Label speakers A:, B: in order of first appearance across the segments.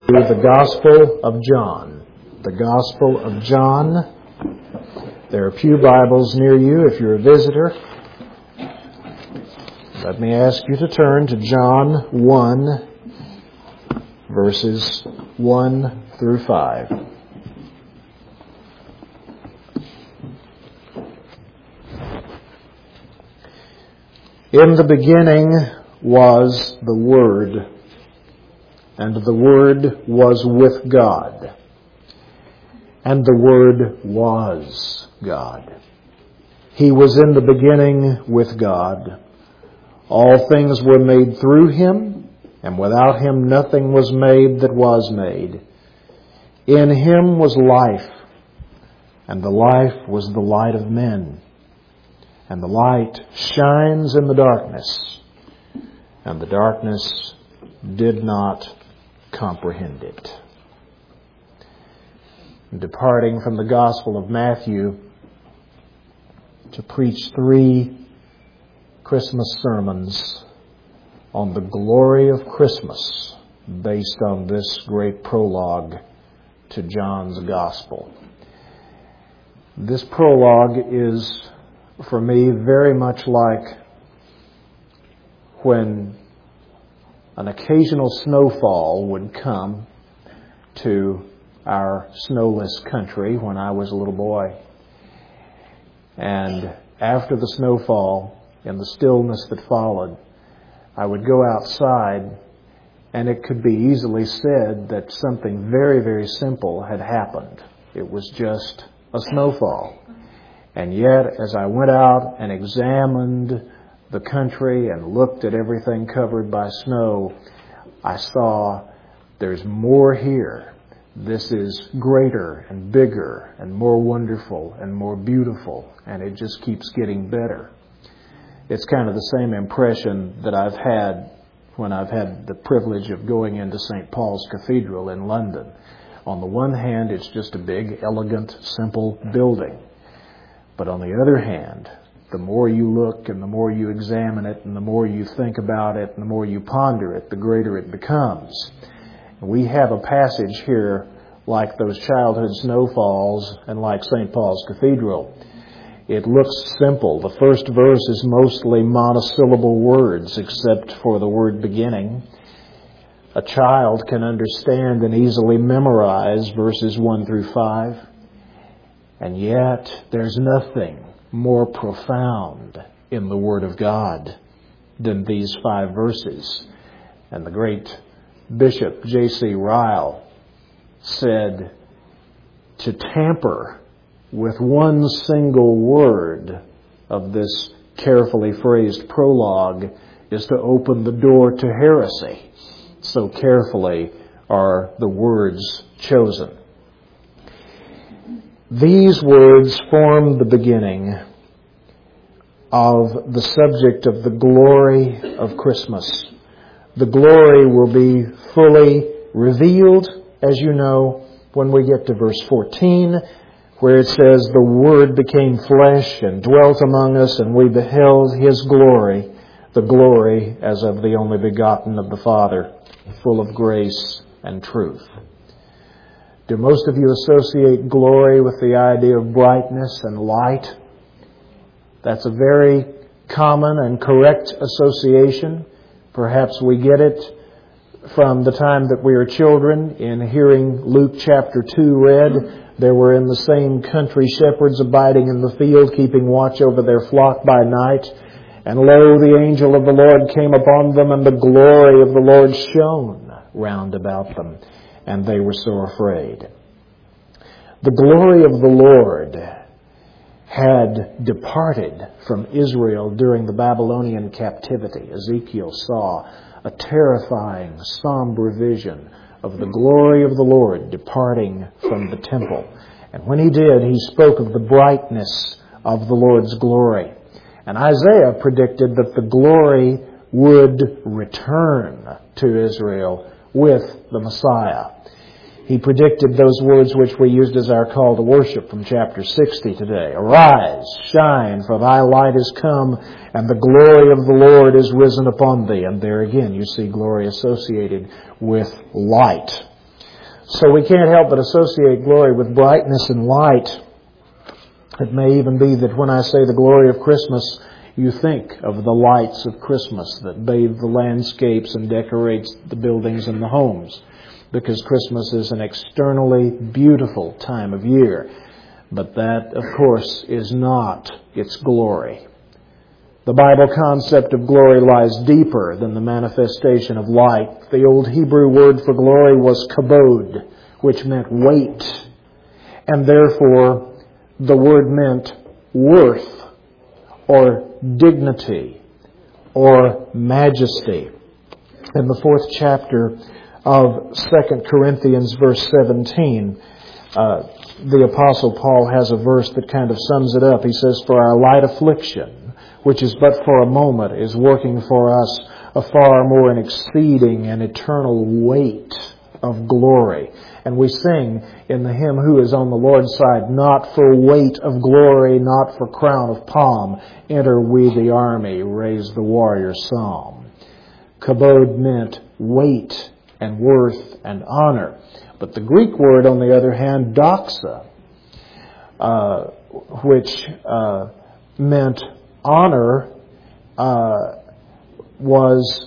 A: The Gospel of John. The Gospel of John. There are pew Bibles near you if you're a visitor. Let me ask you to turn to John 1, verses 1 through 5. In the beginning was the Word, and the Word was with God, and the Word was God. He was in the beginning with God. All things were made through Him, and without Him nothing was made that was made. In Him was life, and the life was the light of men. And the light shines in the darkness, and the darkness did not comprehend it. Departing from the Gospel of Matthew to preach 3 Christmas sermons on the glory of Christmas based on this great prologue to John's Gospel. This prologue is, for me, very much like when an occasional snowfall would come to our snowless country when I was a little boy. And after the snowfall, in the stillness that followed, I would go outside, and it could be easily said that something very, very simple had happened. It was just a snowfall. And yet, as I went out and examined the country and looked at everything covered by snow, I saw there's more here. This is greater and bigger and more wonderful and more beautiful, and it just keeps getting better. It's kind of the same impression that I've had when I've had the privilege of going into St. Paul's Cathedral in London. On the one hand, it's just a big, elegant, simple building. But on the other hand, the more you look and the more you examine it and the more you think about it and the more you ponder it, the greater it becomes. We have a passage here like those childhood snowfalls and like St. Paul's Cathedral. It looks simple. The first verse is mostly monosyllable words except for the word beginning. A child can understand and easily memorize verses 1 through 5. And yet, there's nothing more profound in the Word of God than these 5 verses. And the great Bishop J.C. Ryle said, to tamper with one single word of this carefully phrased prologue is to open the door to heresy. So carefully are the words chosen. These words form the beginning of the subject of the glory of Christmas. The glory will be fully revealed, as you know, when we get to verse 14, where it says, the Word became flesh and dwelt among us, and we beheld His glory, the glory as of the only begotten of the Father, full of grace and truth. Do most of you associate glory with the idea of brightness and light? That's a very common and correct association. Perhaps we get it from the time that we are children. In hearing Luke chapter 2 read, there were in the same country shepherds abiding in the field, keeping watch over their flock by night. And lo, the angel of the Lord came upon them, and the glory of the Lord shone round about them. And they were so afraid. The glory of the Lord had departed from Israel during the Babylonian captivity. Ezekiel saw a terrifying, somber vision of the glory of the Lord departing from the temple. And when he did, he spoke of the brightness of the Lord's glory. And Isaiah predicted that the glory would return to Israel with the Messiah. He predicted those words which we used as our call to worship from chapter 60 today. Arise, shine, for thy light is come, and the glory of the Lord is risen upon thee. And there again you see glory associated with light. So we can't help but associate glory with brightness and light. It may even be that when I say the glory of Christmas, you think of the lights of Christmas that bathe the landscapes and decorates the buildings and the homes, because Christmas is an externally beautiful time of year. But that, of course, is not its glory. The Bible concept of glory lies deeper than the manifestation of light. The old Hebrew word for glory was kabod, which meant weight, and therefore the word meant worth or dignity or majesty. In the 4th chapter of 2 Corinthians, verse 17, the Apostle Paul has a verse that kind of sums it up. He says, "For our light affliction, which is but for a moment, is working for us a far more and exceeding and eternal weight of glory." And we sing in the hymn, "Who is on the Lord's side? Not for weight of glory, not for crown of palm. Enter we the army, raise the warrior psalm." Kabod meant weight and worth and honor. But the Greek word, on the other hand, doxa, which meant honor, was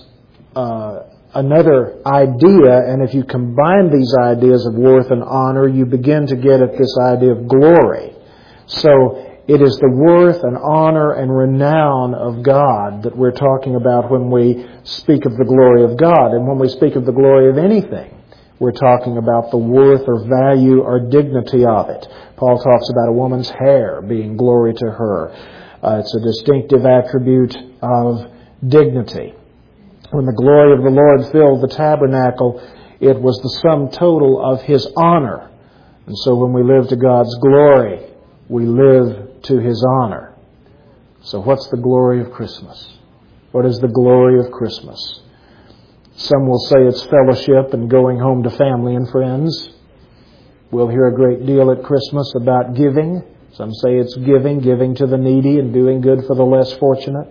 A: another idea, and if you combine these ideas of worth and honor, you begin to get at this idea of glory. So it is the worth and honor and renown of God that we're talking about when we speak of the glory of God. And when we speak of the glory of anything, we're talking about the worth or value or dignity of it. Paul talks about a woman's hair being glory to her. It's a distinctive attribute of dignity. When the glory of the Lord filled the tabernacle, it was the sum total of His honor. And so when we live to God's glory, we live to His honor. So what's the glory of Christmas? What is the glory of Christmas? Some will say it's fellowship and going home to family and friends. We'll hear a great deal at Christmas about giving. Some say it's giving to the needy and doing good for the less fortunate.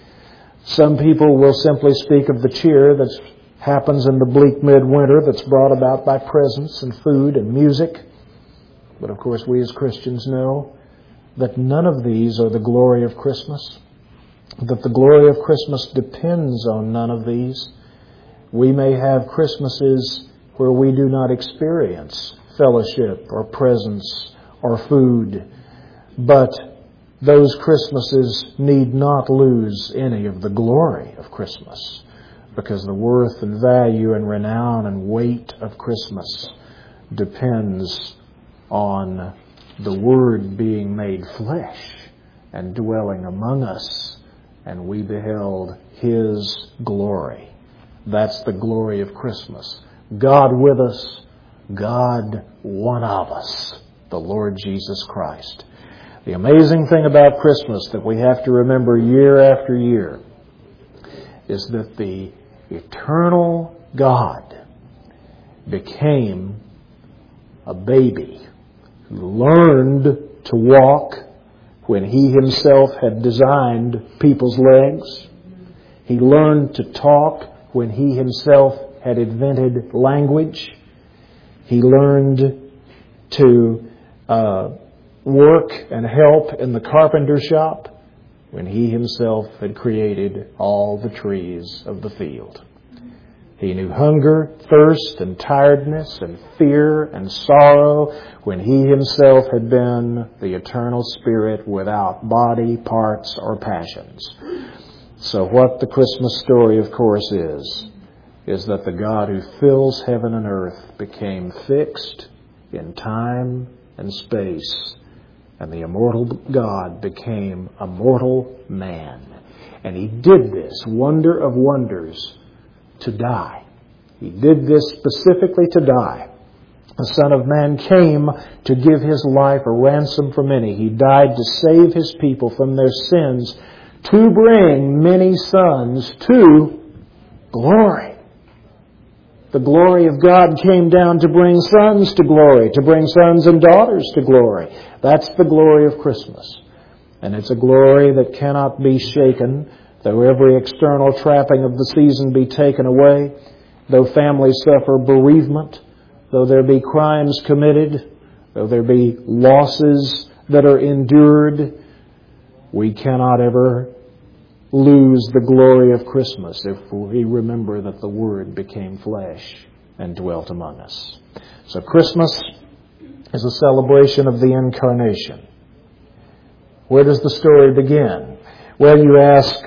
A: Some people will simply speak of the cheer that happens in the bleak midwinter that's brought about by presents and food and music. But of course we as Christians know that none of these are the glory of Christmas, that the glory of Christmas depends on none of these. We may have Christmases where we do not experience fellowship or presents or food, but those Christmases need not lose any of the glory of Christmas, because the worth and value and renown and weight of Christmas depends on the Word being made flesh and dwelling among us, and we beheld His glory. That's the glory of Christmas. God with us, God one of us, the Lord Jesus Christ. The amazing thing about Christmas that we have to remember year after year is that the eternal God became a baby who learned to walk when He Himself had designed people's legs. He learned to talk when He Himself had invented language. He learned to work and help in the carpenter shop when He Himself had created all the trees of the field. He knew hunger, thirst, and tiredness, and fear, and sorrow when He Himself had been the eternal Spirit without body, parts, or passions. So what the Christmas story, of course, is that the God who fills heaven and earth became fixed in time and space, and the immortal God became a mortal man. And He did this, wonder of wonders, to die. He did this specifically to die. The Son of Man came to give His life a ransom for many. He died to save His people from their sins, to bring many sons to glory. The glory of God came down to bring sons to glory, to bring sons and daughters to glory. That's the glory of Christmas. And it's a glory that cannot be shaken, though every external trapping of the season be taken away, though families suffer bereavement, though there be crimes committed, though there be losses that are endured, we cannot ever lose the glory of Christmas if we remember that the Word became flesh and dwelt among us. So Christmas is a celebration of the Incarnation. Where does the story begin? Well, you ask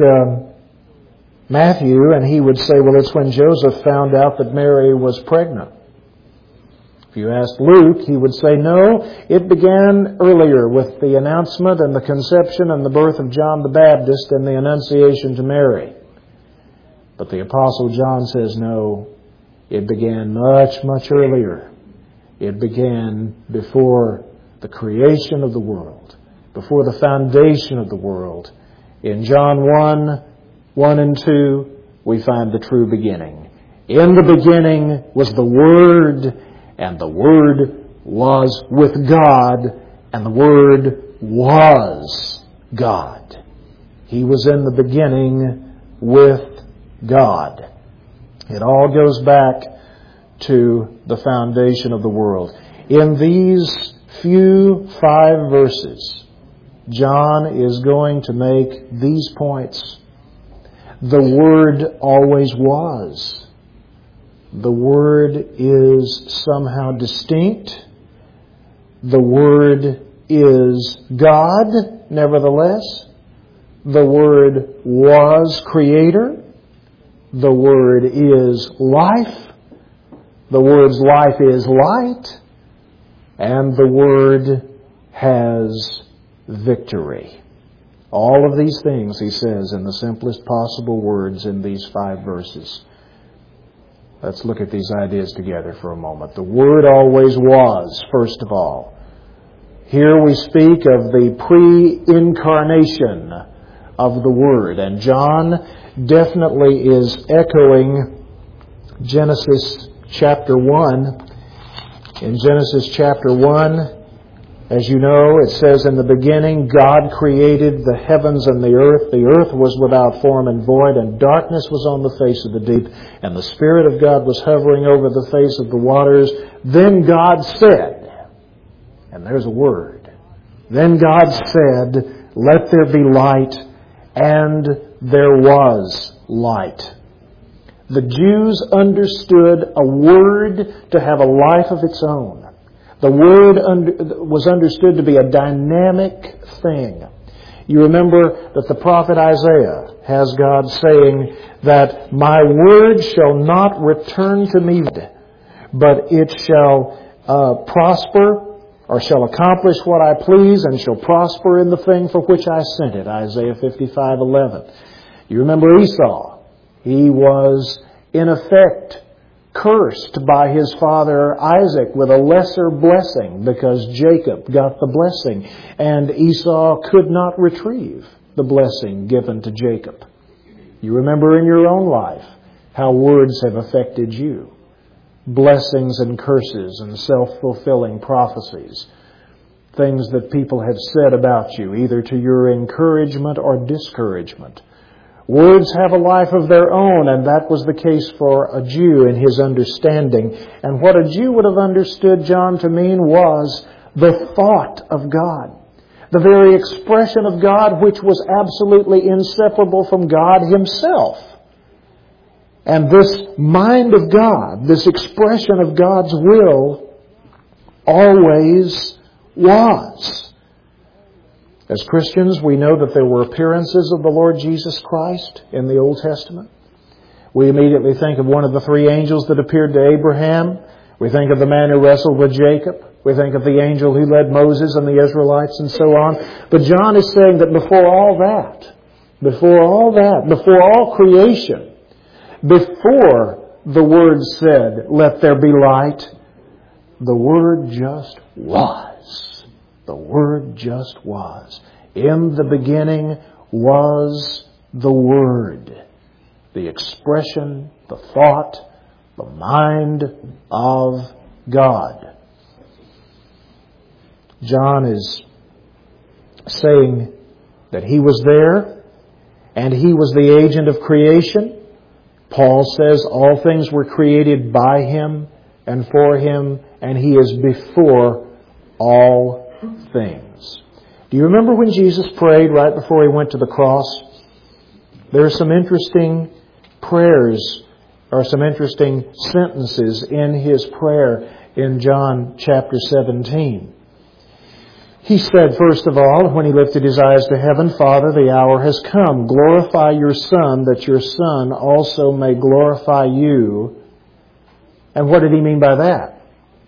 A: Matthew, and he would say, well, it's when Joseph found out that Mary was pregnant. If you asked Luke, he would say, no, it began earlier with the announcement and the conception and the birth of John the Baptist and the Annunciation to Mary. But the Apostle John says, no, it began much, much earlier. It began before the creation of the world, before the foundation of the world. In John 1 and 2, we find the true beginning. In the beginning was the Word, and the Word was with God, and the Word was God. He was in the beginning with God. It all goes back to the foundation of the world. In these few 5 verses, John is going to make these points. The Word always was. The Word is somehow distinct. The Word is God, nevertheless. The Word was Creator. The Word is life. The Word's life is light. And the Word has victory. All of these things, he says, in the simplest possible words in these 5 verses. Let's look at these ideas together for a moment. The Word always was, first of all. Here we speak of the pre-incarnation of the Word. And John definitely is echoing Genesis chapter 1. In Genesis chapter 1, as you know, it says, in the beginning God created the heavens and the earth. The earth was without form and void, and darkness was on the face of the deep, and the Spirit of God was hovering over the face of the waters. Then God said, and there's a word, then God said, let there be light, and there was light. The Jews understood a word to have a life of its own. The Word was understood to be a dynamic thing. You remember that the prophet Isaiah has God saying that my Word shall not return to me, but it shall prosper, or shall accomplish what I please, and shall prosper in the thing for which I sent it. Isaiah 55:11. You remember Esau. He was, in effect, cursed by his father Isaac with a lesser blessing because Jacob got the blessing and Esau could not retrieve the blessing given to Jacob. You remember in your own life how words have affected you. Blessings and curses and self-fulfilling prophecies. Things that people have said about you, either to your encouragement or discouragement. Words have a life of their own, and that was the case for a Jew in his understanding. And what a Jew would have understood John to mean was the thought of God. The very expression of God which was absolutely inseparable from God Himself. And this mind of God, this expression of God's will, always was. As Christians, we know that there were appearances of the Lord Jesus Christ in the Old Testament. We immediately think of one of the 3 angels that appeared to Abraham. We think of the man who wrestled with Jacob. We think of the angel who led Moses and the Israelites and so on. But John is saying that before all that, before all creation, before the Word said, let there be light, the Word just was. The Word just was. In the beginning was the Word. The expression, the thought, the mind of God. John is saying that He was there and He was the agent of creation. Paul says all things were created by Him and for Him, and He is before all things. Do you remember when Jesus prayed right before He went to the cross? There are some interesting prayers, or some interesting sentences in His prayer in John chapter 17. He said, first of all, when He lifted His eyes to heaven, Father, the hour has come. Glorify Your Son, that Your Son also may glorify You. And what did He mean by that?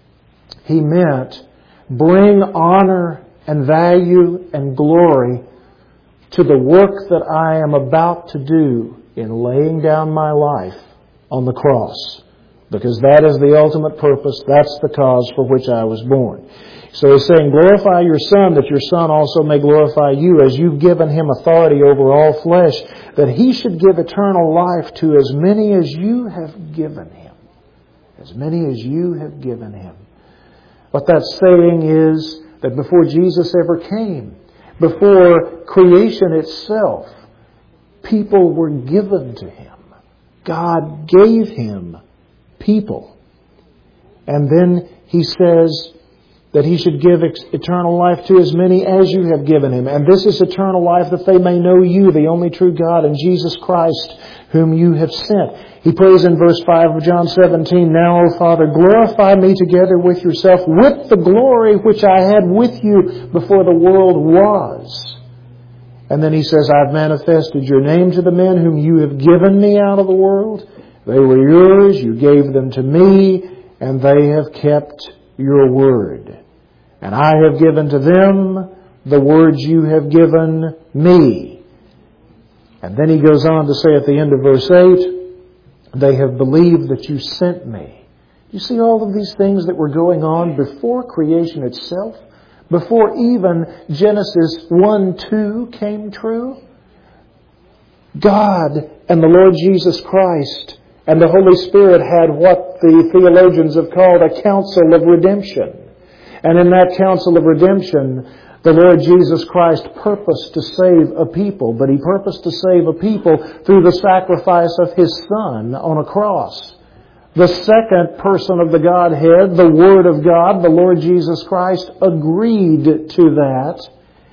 A: He meant bring honor and value and glory to the work that I am about to do in laying down my life on the cross. Because that is the ultimate purpose. That's the cause for which I was born. So He's saying, glorify Your Son, that Your Son also may glorify You, as You've given Him authority over all flesh, that He should give eternal life to as many as You have given Him. As many as You have given Him. What that's saying is that before Jesus ever came, before creation itself, people were given to Him. God gave Him people. And then He says that He should give eternal life to as many as You have given Him. And this is eternal life, that they may know You, the only true God, and Jesus Christ, whom You have sent. He prays in verse 5 of John 17, Now, O Father, glorify Me together with Yourself, with the glory which I had with You before the world was. And then He says, I've manifested Your name to the men whom You have given Me out of the world. They were Yours, You gave them to Me, and they have kept Your word. And I have given to them the words You have given Me. And then He goes on to say at the end of verse 8, they have believed that You sent Me. You see all of these things that were going on before creation itself? Before even Genesis 1:2 came true? God and the Lord Jesus Christ and the Holy Spirit had what the theologians have called a council of redemption. And in that council of redemption, the Lord Jesus Christ purposed to save a people, but He purposed to save a people through the sacrifice of His Son on a cross. The second person of the Godhead, the Word of God, the Lord Jesus Christ, agreed to that.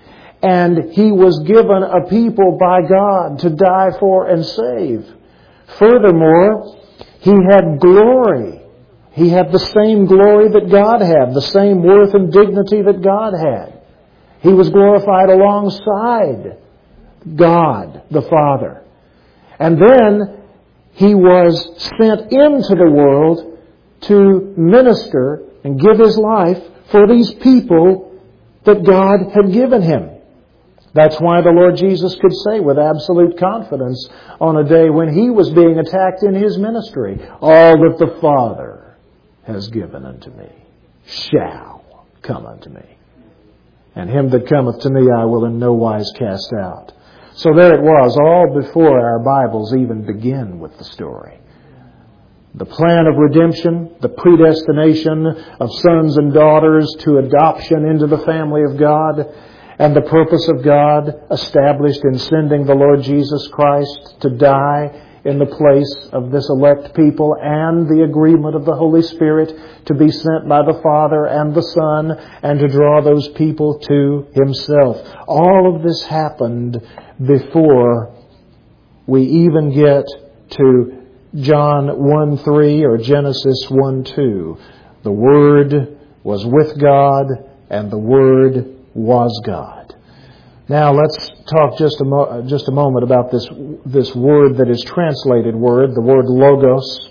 A: And He was given a people by God to die for and save. Furthermore, He had glory. He had the same glory that God had, the same worth and dignity that God had. He was glorified alongside God the Father. And then He was sent into the world to minister and give His life for these people that God had given Him. That's why the Lord Jesus could say with absolute confidence on a day when He was being attacked in His ministry, all that the Father has given unto Me shall come unto Me. And him that cometh to Me I will in no wise cast out. So there it was, all before our Bibles even begin with the story. The plan of redemption, the predestination of sons and daughters to adoption into the family of God, and the purpose of God established in sending the Lord Jesus Christ to die in the place of this elect people, and the agreement of the Holy Spirit to be sent by the Father and the Son and to draw those people to Himself. All of this happened before we even get to John 1:3 or Genesis 1:2. The Word was with God, and the Word was God. Now let's talk just a moment about this word that is translated word, the word logos.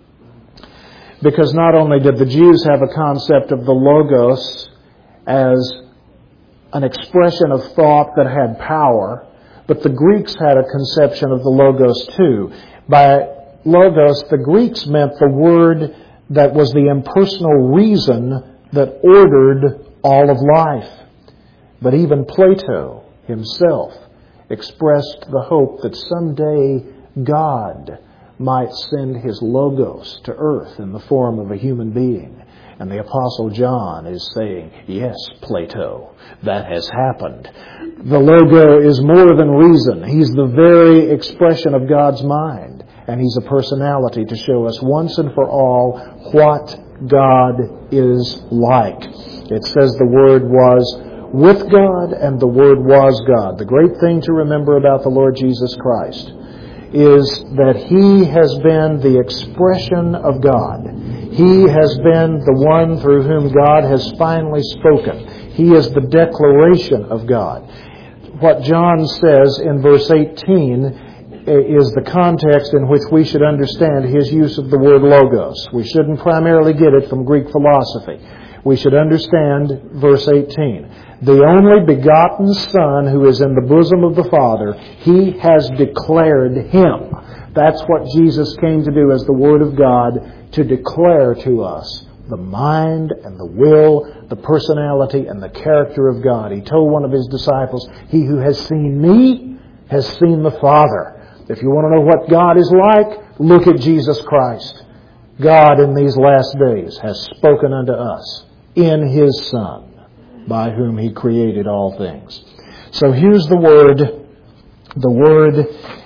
A: Because not only did the Jews have a concept of the logos as an expression of thought that had power, but the Greeks had a conception of the logos too. By logos, the Greeks meant the word that was the impersonal reason that ordered all of life. But even Plato himself expressed the hope that someday God might send His logos to earth in the form of a human being. And the Apostle John is saying, yes, Plato, that has happened. The logo is more than reason. He's the very expression of God's mind. And He's a personality to show us once and for all what God is like. It says the Word was with God and the Word was God. The great thing to remember about the Lord Jesus Christ is that He has been the expression of God. He has been the one through whom God has finally spoken. He is the declaration of God. What John says in verse 18 is the context in which we should understand his use of the word logos. We shouldn't primarily get it from Greek philosophy. We should understand verse 18. The only begotten Son who is in the bosom of the Father, He has declared Him. That's what Jesus came to do as the Word of God, to declare to us the mind and the will, the personality and the character of God. He told one of His disciples, "He who has seen me has seen the Father." If you want to know what God is like, look at Jesus Christ. God in these last days has spoken unto us in His Son, by whom He created all things. So here's the Word. The Word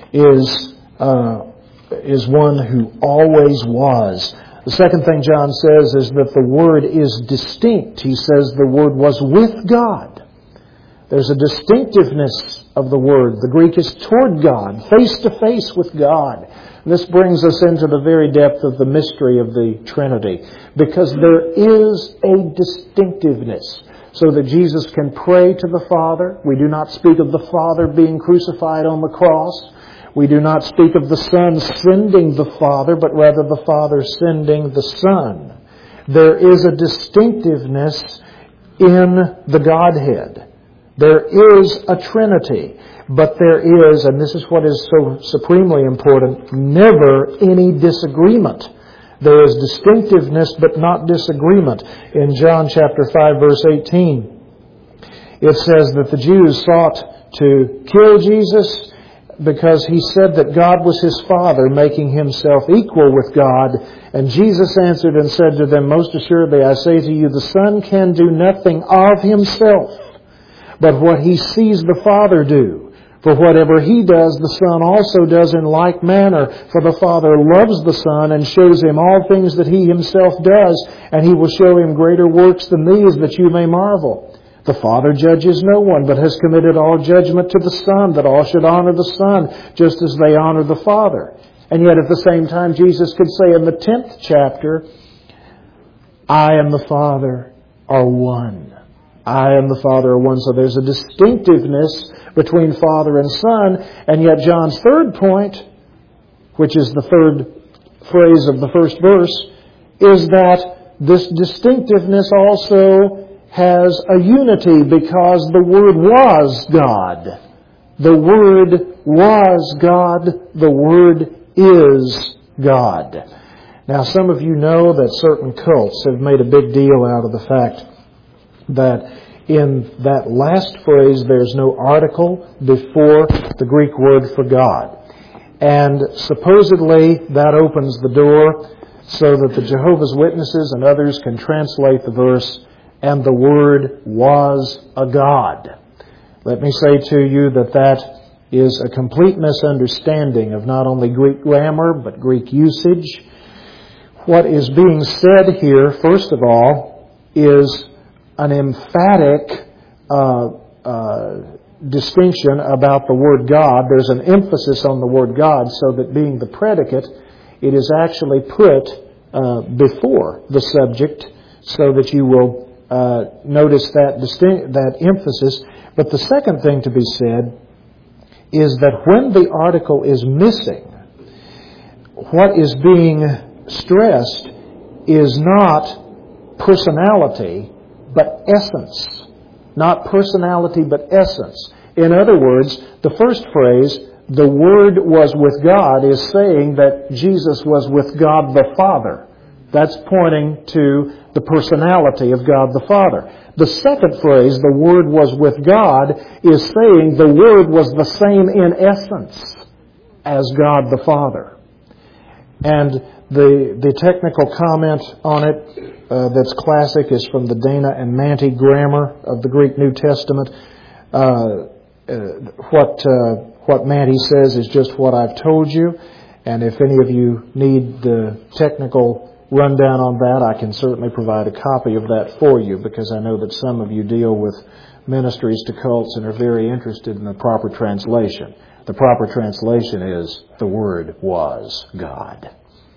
A: is one who always was. The second thing John says is that the Word is distinct. He says the Word was with God. There's a distinctiveness of the Word. The Greek is toward God, face to face with God. This brings us into the very depth of the mystery of the Trinity, because there is a distinctiveness, so that Jesus can pray to the Father. We do not speak of the Father being crucified on the cross. We do not speak of the Son sending the Father, but rather the Father sending the Son. There is a distinctiveness in the Godhead. There is a Trinity, but there is, and this is what is so supremely important, never any disagreement. There is distinctiveness but not disagreement. In John chapter 5 verse 18, it says that the Jews sought to kill Jesus because He said that God was His Father, making Himself equal with God. And Jesus answered and said to them, "Most assuredly I say to you, the Son can do nothing of Himself, but what He sees the Father do. For whatever He does, the Son also does in like manner. For the Father loves the Son and shows Him all things that He Himself does, and He will show Him greater works than these, that you may marvel. The Father judges no one, but has committed all judgment to the Son, that all should honor the Son, just as they honor the Father." And yet at the same time, Jesus could say in the 10th chapter, "I and the Father are one." I and the Father are one. So there's a distinctiveness between Father and Son. And yet John's third point, which is the third phrase of the first verse, is that this distinctiveness also has a unity, because the Word was God. The Word was God. The Word is God. Now, some of you know that certain cults have made a big deal out of the fact that in that last phrase there's no article before the Greek word for God. And supposedly that opens the door so that the Jehovah's Witnesses and others can translate the verse, "And the Word was a God." Let me say to you that that is a complete misunderstanding of not only Greek grammar but Greek usage. What is being said here, first of all, is an emphatic distinction about the word God. There's an emphasis on the word God, so that being the predicate, it is actually put before the subject, so that you will notice that emphasis. But the second thing to be said is that when the article is missing, what is being stressed is not personality, but essence. Not personality, but essence. In other words, the first phrase, "the Word was with God," is saying that Jesus was with God the Father. That's pointing to the personality of God the Father. The second phrase, "the Word was with God," is saying the Word was the same in essence as God the Father. And the technical comment on it that's classic is from the Dana and Manti grammar of the Greek New Testament. What Manti says is just what I've told you. And if any of you need the technical rundown on that, I can certainly provide a copy of that for you, because I know that some of you deal with ministries to cults and are very interested in the proper translation. The proper translation is, the Word was God.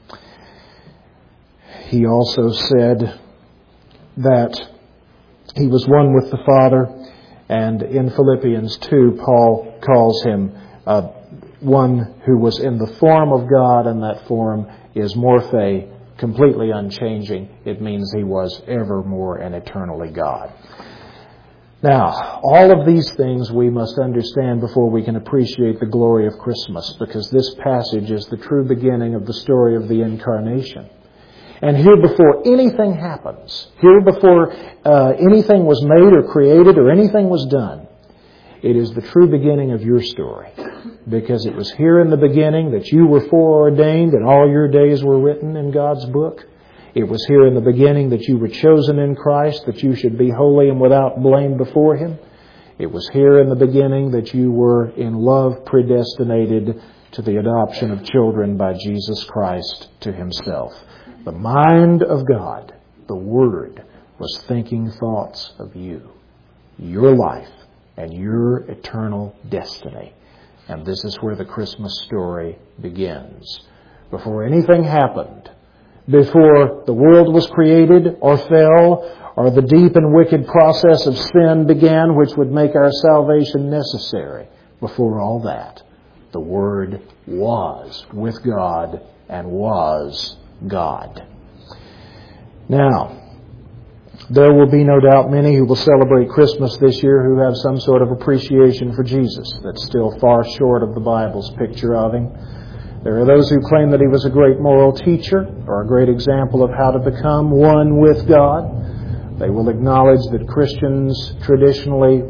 A: He also said that He was one with the Father, and in Philippians 2, Paul calls Him one who was in the form of God, and that form is morphe, completely unchanging. It means He was evermore and eternally God. Now, all of these things we must understand before we can appreciate the glory of Christmas, because this passage is the true beginning of the story of the Incarnation. And here before anything happens, here before anything was made or created or anything was done, it is the true beginning of your story. Because it was here in the beginning that you were foreordained and all your days were written in God's book. It was here in the beginning that you were chosen in Christ, that you should be holy and without blame before Him. It was here in the beginning that you were in love predestinated to the adoption of children by Jesus Christ to Himself. The mind of God, the Word, was thinking thoughts of you, your life, and your eternal destiny. And this is where the Christmas story begins. Before anything happened, before the world was created or fell, or the deep and wicked process of sin began, which would make our salvation necessary, before all that, the Word was with God and was God. Now, there will be no doubt many who will celebrate Christmas this year who have some sort of appreciation for Jesus that's still far short of the Bible's picture of Him. There are those who claim that He was a great moral teacher or a great example of how to become one with God. They will acknowledge that Christmas traditionally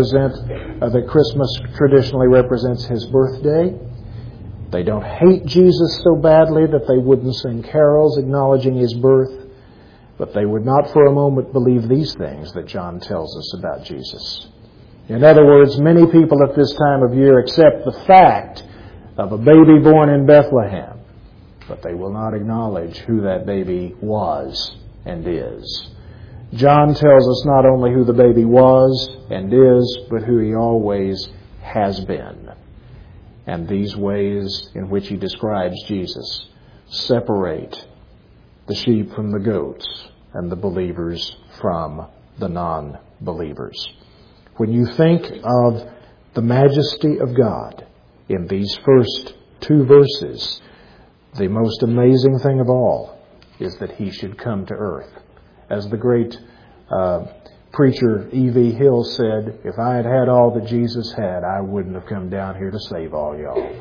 A: represents His birthday. They don't hate Jesus so badly that they wouldn't sing carols acknowledging His birth. But they would not for a moment believe these things that John tells us about Jesus. In other words, many people at this time of year accept the fact of a baby born in Bethlehem, but they will not acknowledge who that baby was and is. John tells us not only who the baby was and is, but who He always has been. And these ways in which He describes Jesus separate the sheep from the goats and the believers from the non-believers. When you think of the majesty of God in these first two verses, the most amazing thing of all is that He should come to earth. As the great preacher E.V. Hill said, if I had had all that Jesus had, I wouldn't have come down here to save all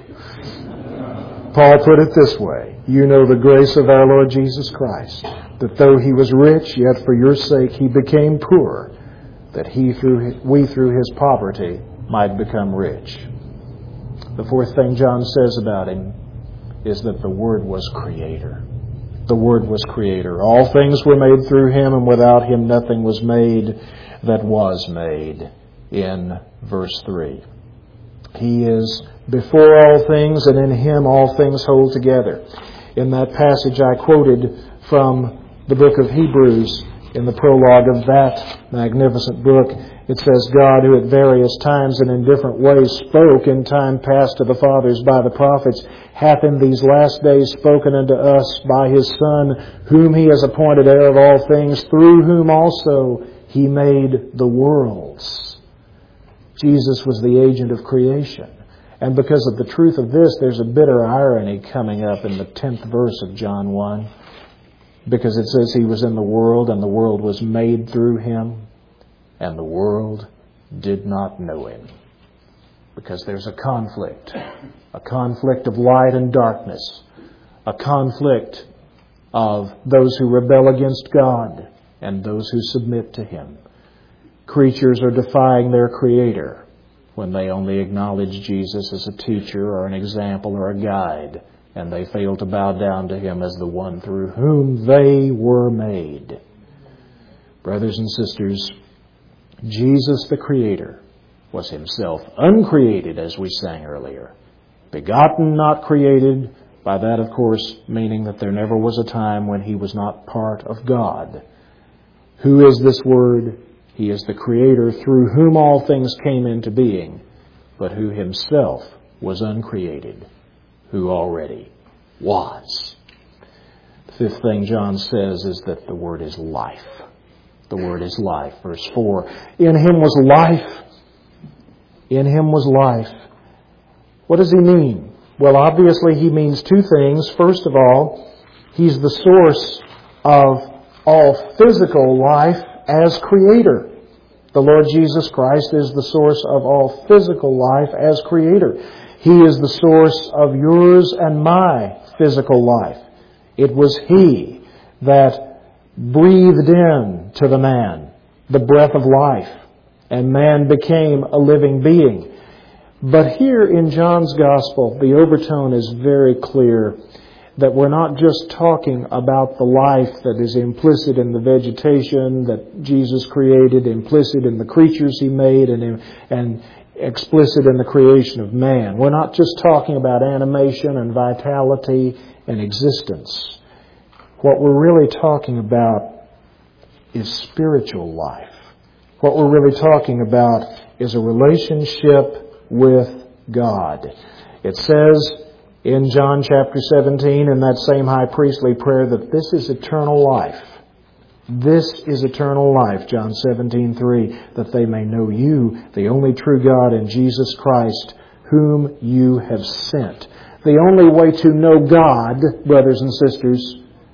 A: y'all. Paul put it this way, you know the grace of our Lord Jesus Christ, that though He was rich, yet for your sake He became poor, that we through His poverty might become rich. The fourth thing John says about Him is that the Word was Creator. The Word was Creator. All things were made through Him, and without Him nothing was made that was made, in verse 3. He is before all things, and in Him all things hold together. In that passage I quoted from the book of Hebrews, in the prologue of that magnificent book, it says, God, who at various times and in different ways spoke in time past to the fathers by the prophets, hath in these last days spoken unto us by His Son, whom He has appointed heir of all things, through whom also He made the worlds. Jesus was the agent of creation. And because of the truth of this, there's a bitter irony coming up in the 10th verse of John 1. Because it says He was in the world, and the world was made through Him, and the world did not know Him. Because there's a conflict of light and darkness, a conflict of those who rebel against God and those who submit to Him. Creatures are defying their Creator when they only acknowledge Jesus as a teacher or an example or a guide, and they fail to bow down to Him as the one through whom they were made. Brothers and sisters, Jesus the Creator was Himself uncreated, as we sang earlier, begotten, not created, By that, of course, meaning that there never was a time when He was not part of God. Who is this Word? He is the Creator through whom all things came into being, but who Himself was uncreated, who already was. The fifth thing John says is that the Word is life. The Word is life. Verse 4, in Him was life. In Him was life. What does He mean? Well, obviously He means two things. First of all, He's the source of all physical life as Creator. The Lord Jesus Christ is the source of all physical life as Creator. He is the source of yours and my physical life. It was He that breathed in to the man the breath of life, and man became a living being. But here in John's Gospel, the overtone is very clear that we're not just talking about the life that is implicit in the vegetation that Jesus created, implicit in the creatures He made, and explicit in the creation of man. We're not just talking about animation and vitality and existence. What we're really talking about is spiritual life. What we're really talking about is a relationship with God. It says in John chapter 17, in that same high priestly prayer, that this is eternal life. This is eternal life, John 17:3, that they may know You, the only true God, and Jesus Christ, whom You have sent. The only way to know God, brothers and sisters,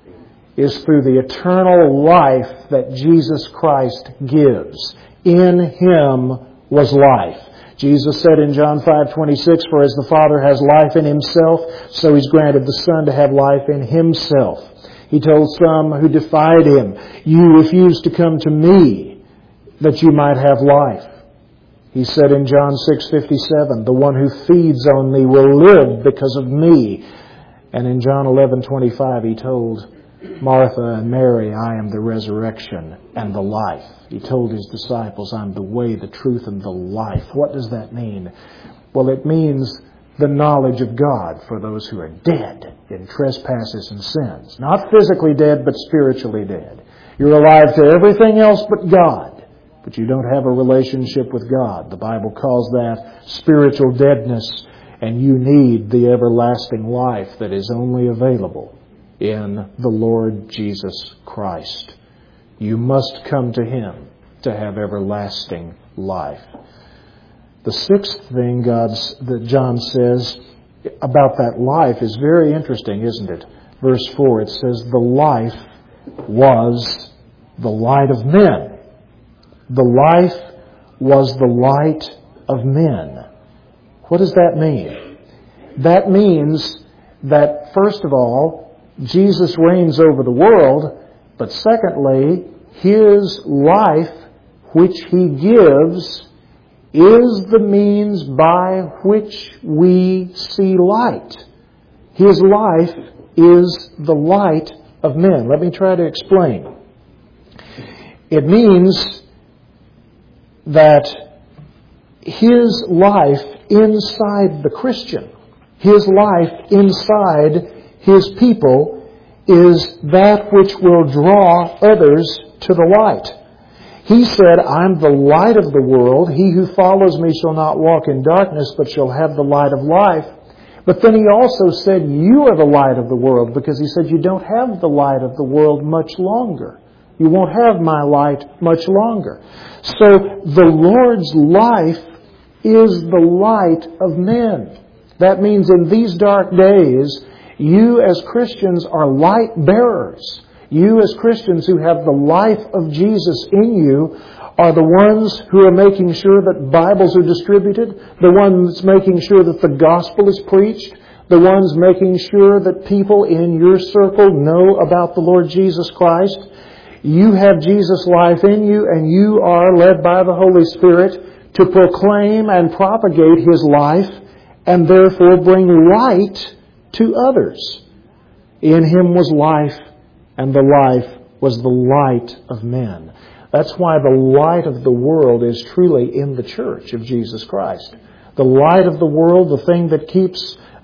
A: is through the eternal life that Jesus Christ gives. In Him was life. Jesus said in John 5:26, for as the Father has life in Himself, so He's granted the Son to have life in Himself. He told some who defied Him, you refuse to come to Me that you might have life. He said in John 6:57, the one who feeds on Me will live because of Me. And in John 11:25, He told Martha and Mary, I am the resurrection and the life. He told His disciples, I'm the way, the truth, and the life. What does that mean? Well, it means the knowledge of God for those who are dead in trespasses and sins. Not physically dead, but spiritually dead. You're alive to everything else but God, but you don't have a relationship with God. The Bible calls that spiritual deadness, and you need the everlasting life that is only available in the Lord Jesus Christ. You must come to Him to have everlasting life. The sixth thing that John says about that life is very interesting, isn't it? Verse 4, it says, the life was the light of men. The life was the light of men. What does that mean? That means that, first of all, Jesus reigns over the world, but secondly, His life, which He gives, is the means by which we see light. His life is the light of men. Let me try to explain. It means that His life inside the Christian, His life inside His people, is that which will draw others to the light. He said, I'm the light of the world. He who follows Me shall not walk in darkness, but shall have the light of life. But then He also said, you are the light of the world, because He said, you don't have the light of the world much longer. You won't have My light much longer. So the Lord's life is the light of men. That means in these dark days, you as Christians are light bearers. You as Christians who have the life of Jesus in you are the ones who are making sure that Bibles are distributed, the ones making sure that the gospel is preached, the ones making sure that people in your circle know about the Lord Jesus Christ. You have Jesus' life in you, and you are led by the Holy Spirit to proclaim and propagate His life, and therefore bring light to others. In Him was life, and the life was the light of men. That's why the light of the world is truly in the church of Jesus Christ. The light of the world, the thing that keeps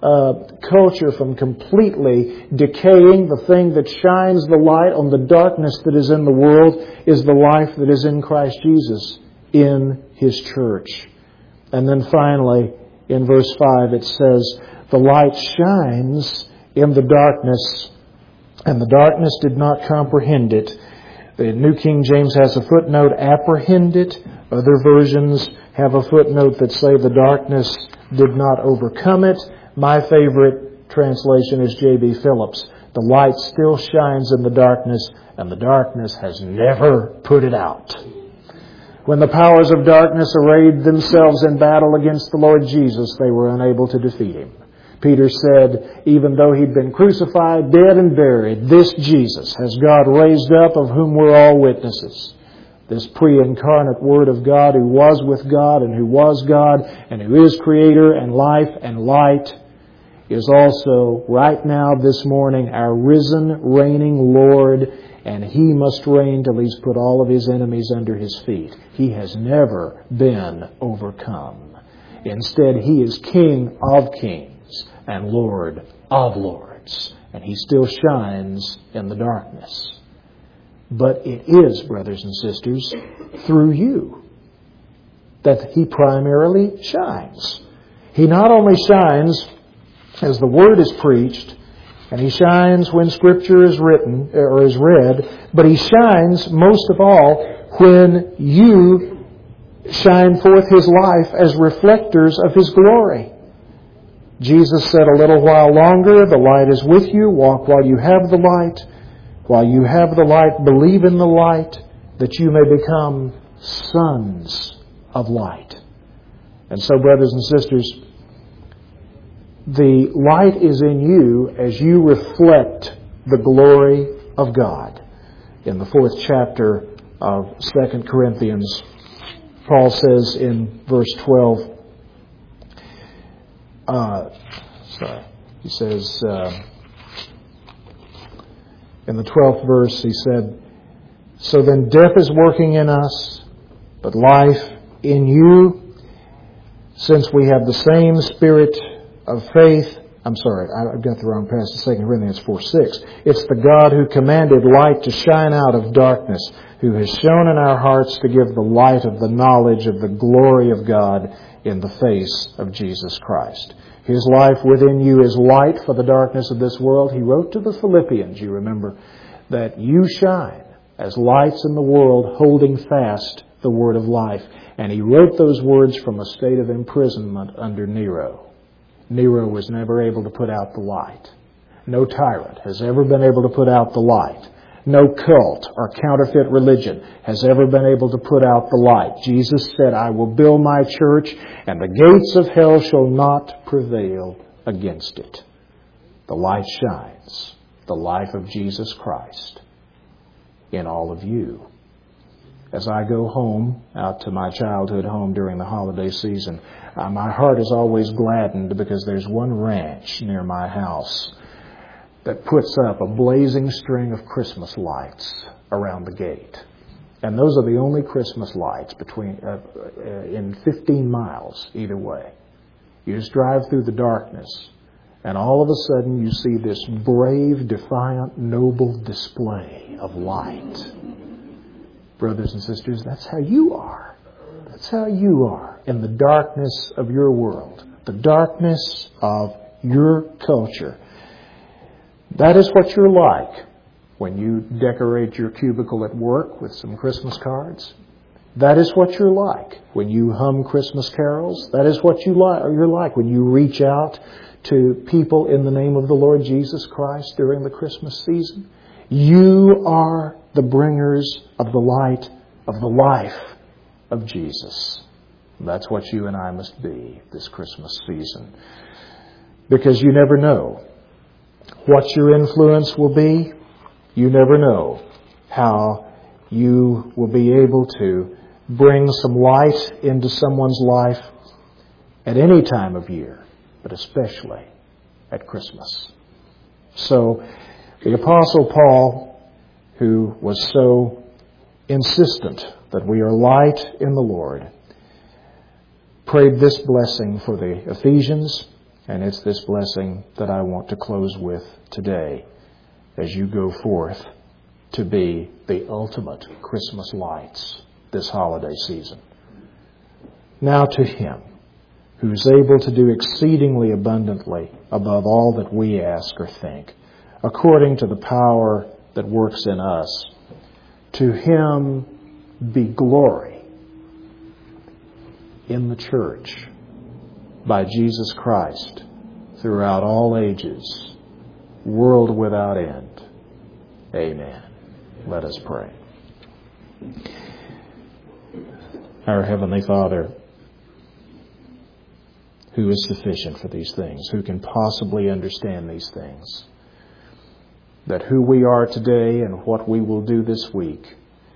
A: culture from completely decaying. The thing that shines the light on the darkness that is in the world is the life that is in Christ Jesus in His church. And then finally, in verse 5, it says, the light shines in the darkness, and the darkness did not comprehend it. The New King James has a footnote, apprehend it. Other versions have a footnote that say the darkness did not overcome it. My favorite translation is J.B. Phillips. The light still shines in the darkness, and the darkness has never put it out. When the powers of darkness arrayed themselves in battle against the Lord Jesus, they were unable to defeat Him. Peter said, even though He'd been crucified, dead, and buried, this Jesus has God raised up, of whom we're all witnesses. This pre-incarnate Word of God, who was with God and who was God and who is Creator and life and light, is also right now this morning our risen, reigning Lord, and He must reign till He's put all of His enemies under His feet. He has never been overcome. Instead, He is King of kings and Lord of lords, and He still shines in the darkness. But it is, brothers and sisters, through you that He primarily shines. He not only shines as the Word is preached, and He shines when Scripture is written or is read, but He shines most of all when you shine forth His life as reflectors of His glory. Jesus said a little while longer, the light is with you, walk while you have the light. While you have the light, believe in the light, that you may become sons of light. And so, brothers and sisters, the light is in you as you reflect the glory of God. In the 4th chapter of 2 Corinthians, Paul says in verse 12, he says, in the 12th verse, he said, so then death is working in us, but life in you, since we have the same spirit of faith. I'm sorry, I've got the wrong passage, 2 Corinthians 4:6. It's the God who commanded light to shine out of darkness, who has shone in our hearts to give the light of the knowledge of the glory of God in the face of Jesus Christ. His life within you is light for the darkness of this world. He wrote to the Philippians, you remember, that you shine as lights in the world, holding fast the word of life. And he wrote those words from a state of imprisonment under Nero. Nero was never able to put out the light. No tyrant has ever been able to put out the light. No cult or counterfeit religion has ever been able to put out the light. Jesus said, I will build my church, and the gates of hell shall not prevail against it. The light shines, the life of Jesus Christ, in all of you. As I go home, out to my childhood home during the holiday season, my heart is always gladdened because there's one ranch near my house that puts up a blazing string of Christmas lights around the gate. And those are the only Christmas lights in 15 miles either way. You just drive through the darkness, and all of a sudden you see this brave, defiant, noble display of light. Brothers and sisters, that's how you are. That's how you are in the darkness of your world, the darkness of your culture. That is what you're like when you decorate your cubicle at work with some Christmas cards. That is what you're like when you hum Christmas carols. That is what you're like when you reach out to people in the name of the Lord Jesus Christ during the Christmas season. You are the bringers of the light of the life of Jesus. That's what you and I must be this Christmas season. Because you never know what your influence will be. You never know how you will be able to bring some light into someone's life at any time of year, but especially at Christmas. So the Apostle Paul, who was so insistent that we are light in the Lord, prayed this blessing for the Ephesians And it's this blessing that I want to close with today as you go forth to be the ultimate Christmas lights this holiday season. Now to Him who is able to do exceedingly abundantly above all that we ask or think, according to the power that works in us, to Him be glory in the church by Jesus Christ throughout all ages, world without end. Amen. Let us pray. Our Heavenly Father, who is sufficient for these things, who can possibly understand these things, that who we are today and what we will do this week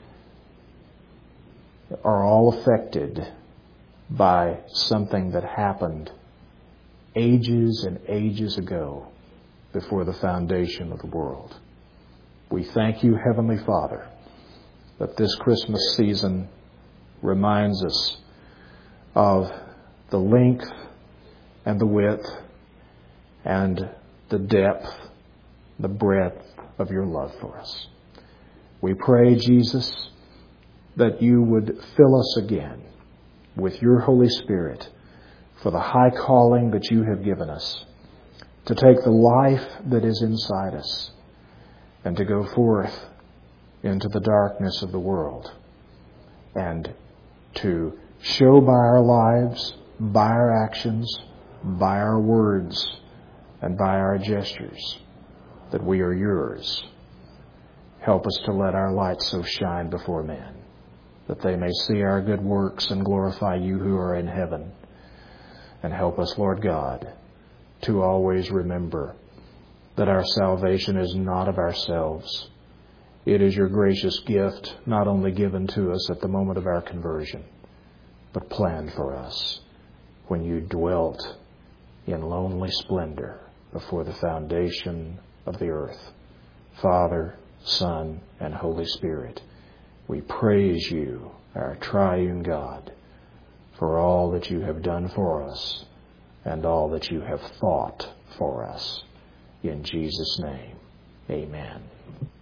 A: are all affected by something that happened ages and ages ago before the foundation of the world. We thank you, Heavenly Father, that this Christmas season reminds us of the length and the width and the depth, the breadth of your love for us. We pray, Jesus, that you would fill us again with your Holy Spirit for the high calling that you have given us, to take the life that is inside us and to go forth into the darkness of the world and to show by our lives, by our actions, by our words, and by our gestures that we are yours. Help us to let our light so shine before men that they may see our good works and glorify you who are in heaven. And help us, Lord God, to always remember that our salvation is not of ourselves. It is your gracious gift, not only given to us at the moment of our conversion, but planned for us when you dwelt in lonely splendor before the foundation of the earth. Father, Son, and Holy Spirit, we praise you, our triune God, for all that you have done for us and all that you have thought for us. In Jesus' name, amen.